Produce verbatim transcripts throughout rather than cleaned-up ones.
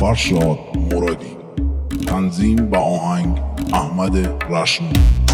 فرشاد مرادی. تنظیم و آهنگ احمد رشمون.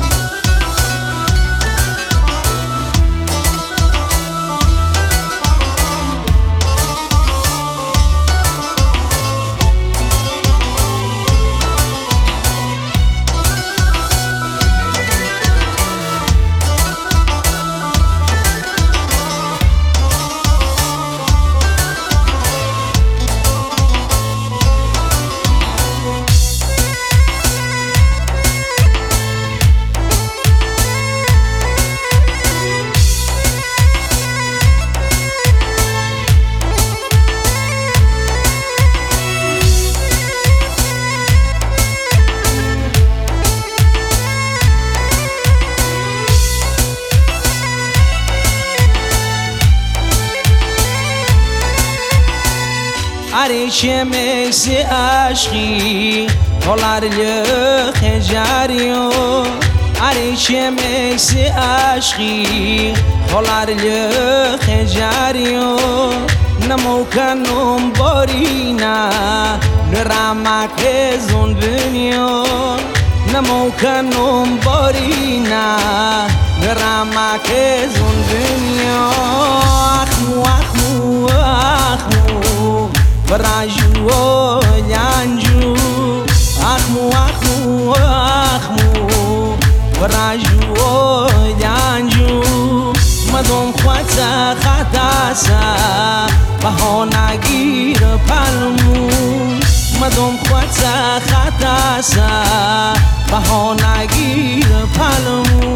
عریشه میسی عشقی هولار لخ جاریو عریشه میسی عشقی هولار لخ جاریو نمو کنم بارینا نرامک زون بنیو نمو کنم بارینا نرامک زون بنیو اخمو اخمو اخمو براجو لانجو اخمو اخمو اخمو براجو لانجو مدام خواتا خطاسا بهانا گیر پلمو مدام خواتا خطاسا بهانا گیر پلمو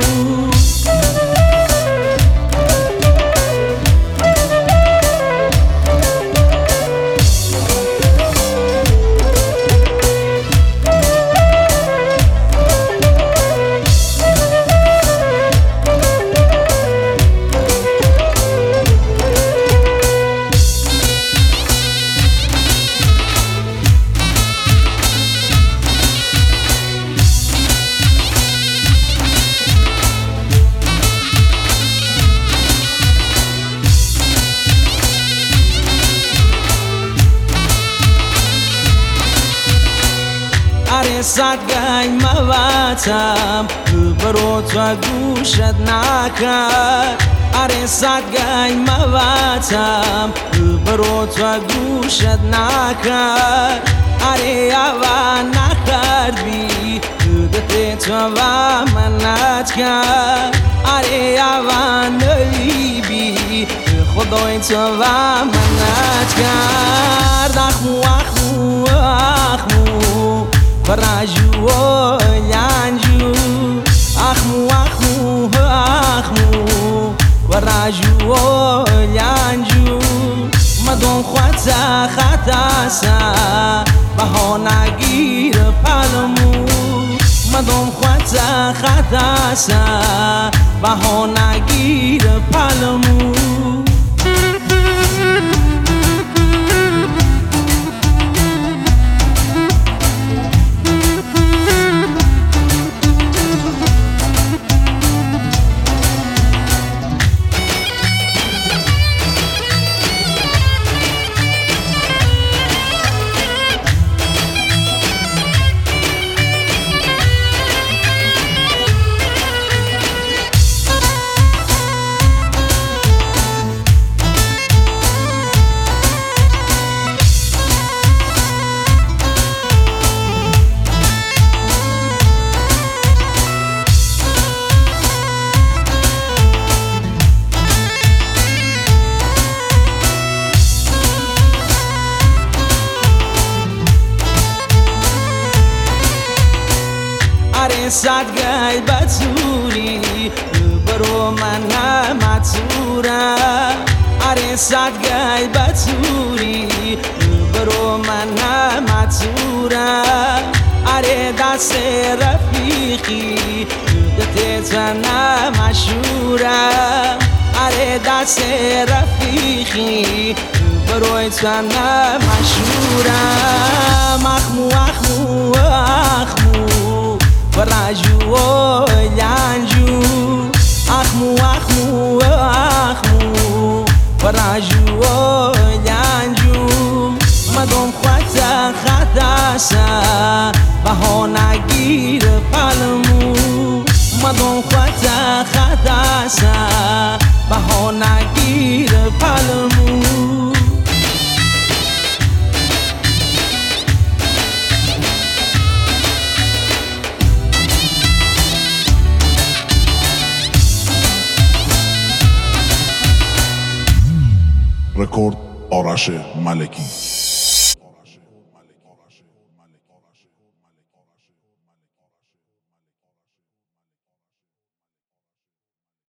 صدقای مواتم برو تو گوشت نکرد اره صدقای مواتم برو تو گوشت نکرد اره اوا نکرد بی دت تو و منت کرد اره اوا نلی بی خدای تو و منت کرد اخمو اخمو اخمو براجو لانجو اخمو اخمو اخمو براجو لانجو مدام خواتا خطاسا بهانا گیر پلمو مدام خواتا خطاسا بهانا گیر پلمو صدقای بطوری برو من نمتورا اره صدقای بطوری برو من نمتورا اره دست رفیقی دت تو نمشورا اره دست رفیقی برو تو نمشورا مخمو اخمو اخمو براجو لانجو اخمو اخمو اخمو براجو لانجو مدام خواتا خطاسه بها نگیر پلمو مدون خطا خطاسه بها نگیر پلمو رکورد آرش ملکی.